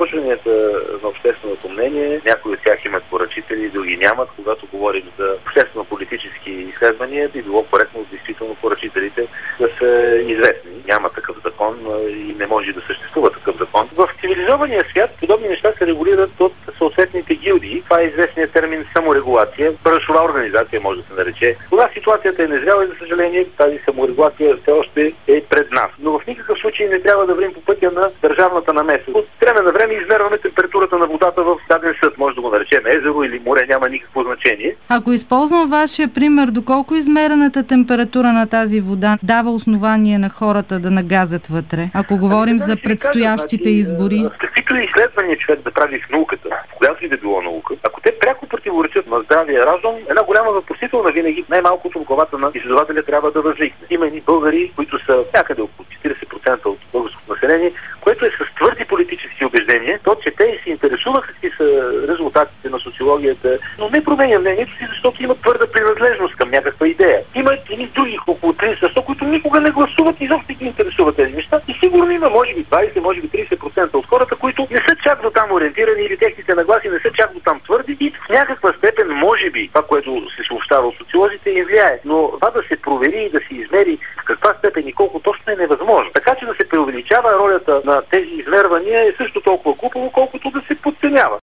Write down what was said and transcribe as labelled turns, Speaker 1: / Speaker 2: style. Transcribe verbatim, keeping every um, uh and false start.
Speaker 1: Проучванията на общественото мнение, някои от тях имат поръчители, други нямат. Когато говорим за обществено-политически изследвания, би било коректно действително поръчителите да са известни. Няма такъв закон и не може да съществува такъв закон. В цивилизования свят подобни неща се регулират от съответните гилдии. Това е известният термин саморегулация. Браншова организация може да се нарече. Кога ситуацията е незряла и, за съжаление, тази саморегулация все още е пред нас. Но в никакъв случай не трябва да вървим по пътя на държавната намеса. От време на време измерваме температурата на водата в даден съд. Може да го наречем езеро или море, няма никакво значение.
Speaker 2: Ако използвам вашия пример, доколко измерената температура на тази вода дава основание на хората да нагазят вътре? Ако говорим
Speaker 1: да,
Speaker 2: за
Speaker 1: да
Speaker 2: предстоящите
Speaker 1: кажа,
Speaker 2: избори.
Speaker 1: значи, каквито и изследвания човек да прави в науката, в която и да било наука, ако те пряко противоречат на здравия разум, една голяма въпросителна винаги най-малкото в главата на изследователя трябва да възникне. Има и българи, които са някъде около четирийсет процента от българското население, което е с твърди политически убеждения, то че те се интересуват какви са резултатите на социологията, но не променя мнението си, защото имат твърда принадлежност към някаква идея. Има и други около трийсет, които никога не гласуват и изобщо ги интересуват тези неща. И сигурно има, може би двайсет, може би трийсет процента от хората, които не са чак до там ориентирани или техните нагласи не са чак до там твърди и в някаква степен, може би, това, което се съобщава от социолозите, им влияе. Но това да се провери и да се измери в каква степен и колко точно е невъзможно. Така че да се преувеличава ролята на тези измервания е също толкова глупаво, колкото да се подценява.